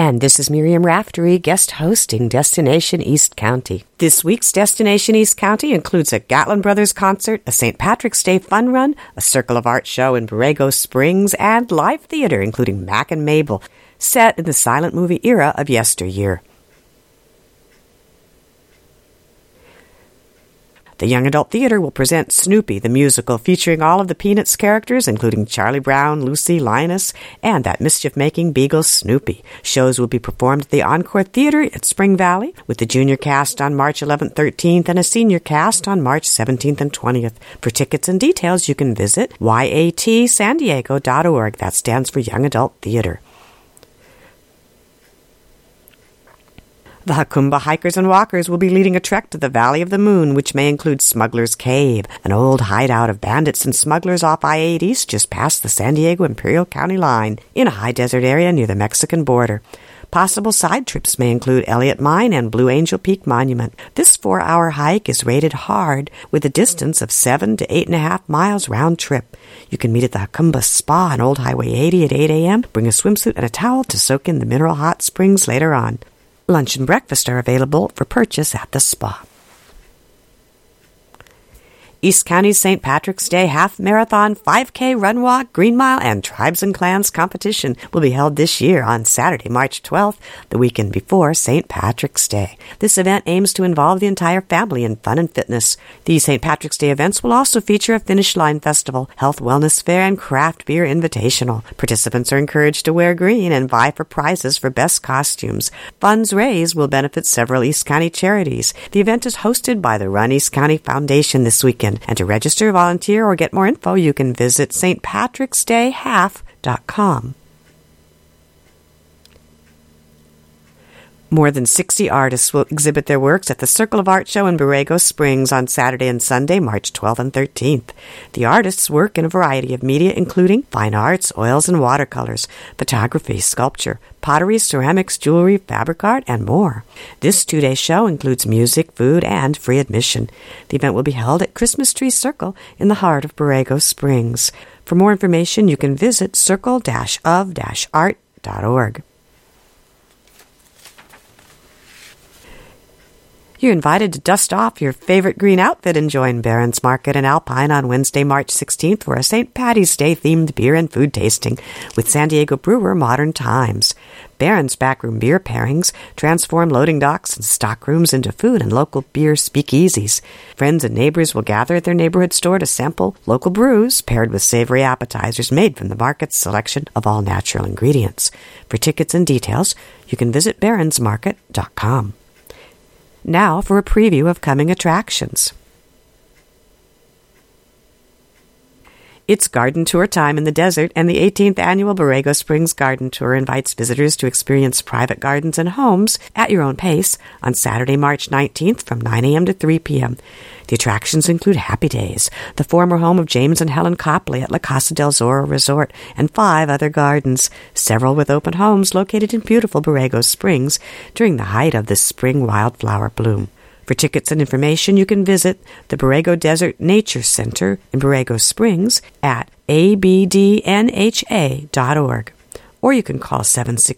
And this is Miriam Raftery, guest hosting Destination East County. This week's Destination East County includes a Gatlin Brothers concert, a St. Patrick's Day fun run, a Circle of Art show in Borrego Springs, and live theater, including Mac and Mabel, set in the silent movie era of yesteryear. The Young Adult Theater will present Snoopy, the musical, featuring all of the Peanuts characters, including Charlie Brown, Lucy, Linus, and that mischief-making beagle Snoopy. Shows will be performed at the Encore Theater at Spring Valley, with the junior cast on March 11th, 13th, and a senior cast on March 17th and 20th. For tickets and details, you can visit yatsandiego.org. That stands for Young Adult Theater. The Jacumba hikers and walkers will be leading a trek to the Valley of the Moon, which may include Smuggler's Cave, an old hideout of bandits and smugglers off I-8 East just past the San Diego Imperial County line, in a high desert area near the Mexican border. Possible side trips may include Elliott Mine and Blue Angel Peak Monument. This 4-hour hike is rated hard, with a distance of 7 to 8.5 miles round trip. You can meet at the Jacumba Spa on Old Highway 80 at 8 a.m., bring a swimsuit and a towel to soak in the mineral hot springs later on. Lunch and breakfast are available for purchase at the spa. East County's St. Patrick's Day Half Marathon, 5K, Run Walk, Green Mile, and Tribes and Clans competition will be held this year on Saturday, March 12th, the weekend before St. Patrick's Day. This event aims to involve the entire family in fun and fitness. The St. Patrick's Day events will also feature a finish line festival, health wellness fair, and craft beer invitational. Participants are encouraged to wear green and vie for prizes for best costumes. Funds raised will benefit several East County charities. The event is hosted by the Run East County Foundation this weekend. And to register, volunteer, or get more info, you can visit stpatricksdayhalf.com. More than 60 artists will exhibit their works at the Circle of Art show in Borrego Springs on Saturday and Sunday, March 12th and 13th. The artists work in a variety of media, including fine arts, oils and watercolors, photography, sculpture, pottery, ceramics, jewelry, fabric art, and more. This 2-day show includes music, food, and free admission. The event will be held at Christmas Tree Circle in the heart of Borrego Springs. For more information, you can visit circle-of-art.org. You're invited to dust off your favorite green outfit and join Barron's Market in Alpine on Wednesday, March 16th for a St. Patty's Day themed beer and food tasting with San Diego brewer Modern Times. Barron's backroom beer pairings transform loading docks and stock rooms into food and local beer speakeasies. Friends and neighbors will gather at their neighborhood store to sample local brews paired with savory appetizers made from the market's selection of all natural ingredients. For tickets and details, you can visit barronsmarket.com. Now for a preview of coming attractions. It's garden tour time in the desert, and the 18th annual Borrego Springs Garden Tour invites visitors to experience private gardens and homes at your own pace on Saturday, March 19th from 9 a.m. to 3 p.m. The attractions include Happy Days, the former home of James and Helen Copley at La Casa del Zorro Resort, and 5 other gardens, several with open homes located in beautiful Borrego Springs during the height of the spring wildflower bloom. For tickets and information, you can visit the Borrego Desert Nature Center in Borrego Springs at abdnha.org, or you can call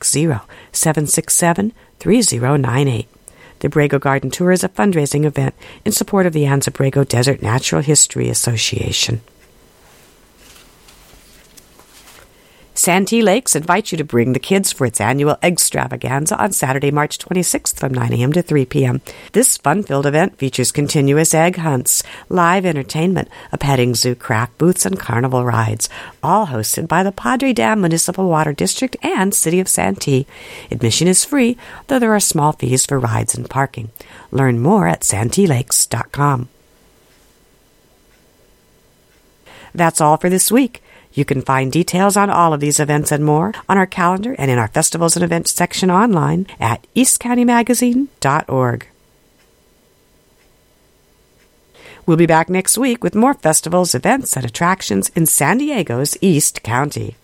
760-767-3098. The Borrego Garden Tour is a fundraising event in support of the Anza Borrego Desert Natural History Association. Santee Lakes invites you to bring the kids for its annual Extravaganza on Saturday, March 26th from 9 a.m. to 3 p.m. This fun-filled event features continuous egg hunts, live entertainment, a petting zoo, craft booths, and carnival rides, all hosted by the Padre Dam Municipal Water District and City of Santee. Admission is free, though there are small fees for rides and parking. Learn more at santeelakes.com. That's all for this week. You can find details on all of these events and more on our calendar and in our festivals and events section online at eastcountymagazine.org. We'll be back next week with more festivals, events, and attractions in San Diego's East County.